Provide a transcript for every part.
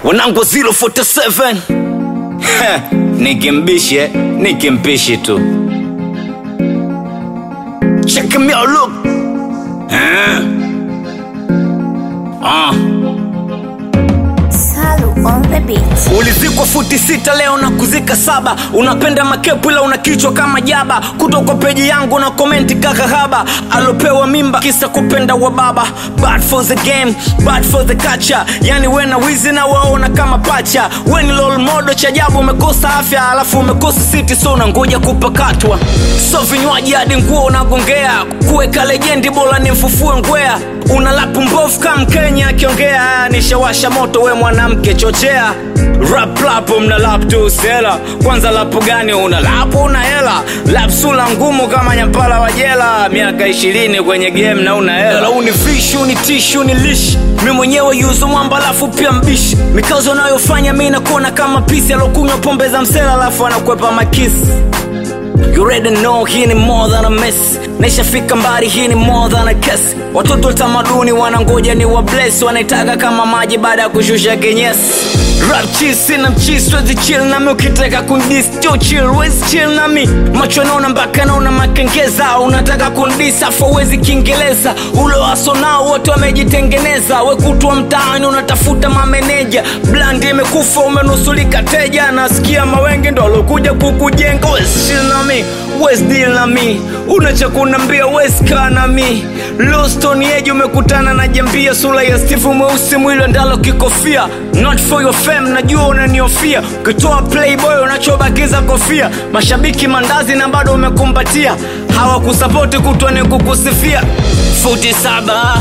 Wanangu 047 nikimbishi tu. Check me out, look. Salu on the beat. Ulizikwa futi 6 leo na kuzika 7. Unapenda makepu ila una kichwa kama jaba. Kutoka peji yangu na komenti kakahaba. Alopewa mimba kisa kupenda wa baba. Bad for the game, bad for the culture. Yani we na wizi na waona kama pacha. We ni lol modo chajabu, umekosa afya alafu umekosa city, so unangoja kupakatwa. So vinywaji hadi nguo unagongea. Kuweka legendi bora nimfufue ngwea. Unalapu mbovu kama Mkenya akiongea. Nishawasha moto we mwanamke chochea. Rap mna lap tu sela. Kwanza lapu gani una lapu una hela. Lap sula ngumu kama nyampala wa jela. Miaka 20 kwenye game na una hela. Unifish, unitish, unilish. Mi mwenyewe yuzo mwamba lafu pia mbishi. Mikazo nayofanya mi nakuona kama pisi. Alokunywa pombe za msela lafu anakwepa makisi. You already know hii ni more than a mess. Naishafika mbali hii ni more than a kiss. Watoto wa tamaduni wanangoja ni wa bless. Wanaitaka kama maji baada ya kushusha kinyesi. Rap cheese na mcheese wezi chill na mi. Ukitaka kundis jo chill wezi chill na mi. Macho naona mpaka naona makengeza. Unataka kundis afa wezi Kiingereza. Ulo waso nao wote wamejitengeneza. We kutwa mtaani unatafuta mameneja. Blandi imekufa umenusulika teja. Nasikia mawenge ndo alokuja kukujenga. Wezi chill na mi, wezi deal na mi. Unacha kunambia wezi kaa na mi. Lost on edge umekutana na jambia. Sula ya Steve mweusi mwili ndalo kikofia. Not for your fame najua unaniofia. Ukitoa playboy unachobakiza kofia. Mashabiki mandazi na bado umekumbatia. Hawakusapoti kutwa ni kukusifia. Futi 7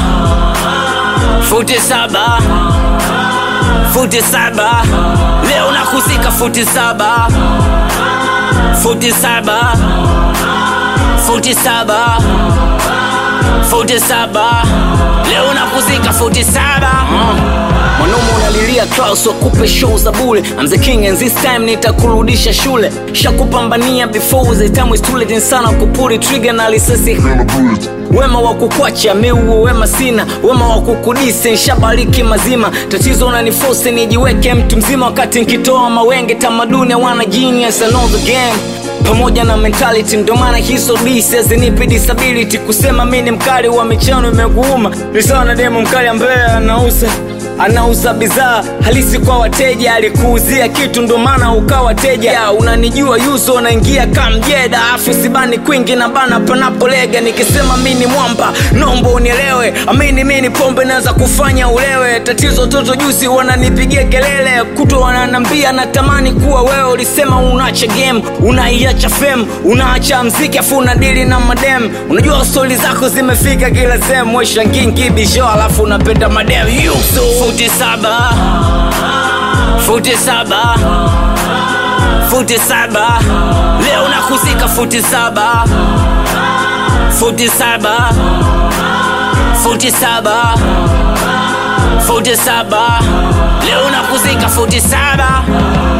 leo nakuzika. Futi 7 leo nakuzika. Futi 7 Mwanaume unalilia Klaus wakupe show za bule. I'm the king and this time nitakurudisha shule. Shakupambania before the time is too late. Insana kupuri trigger na lisasi. Wema wakukwacha miu wema sina. Wema wakukudise nshabariki mazima. Tatizo unaniforce nijiweke mtu mzima. Wakati nikitoa mawenge tamaduni wana genius. I know the game pamoja na mentality. Ndo maana hizo disi zinipi disability. Kusema mini mkali wa michano imekuuma. Nisawa na demo mkali ambaye anauza bidhaa halisi kwa wateja. Alikuuzia kitu ndo maana ukawa teja. Unanijua yuzo unaingia kamjeda. Afu sibani kwingi na bana panapolega. Nikisema mini mwamba nombo unielewe. Amini mini pombe naza kufanya ulewe. Tatizo toto jusi wananipigia kelele. Kuto wananambia natamani kuwa wewe. Ulisema unaacha game, unaiacha fame, unaacha mziki afu unadili na madem. Unajua stori zako zimefika kila sehemu. Wesha ngingi bisho alafu unapenda madem. Futi 7 leo nakuzika. Futi 7 leo nakuzika. Futi 7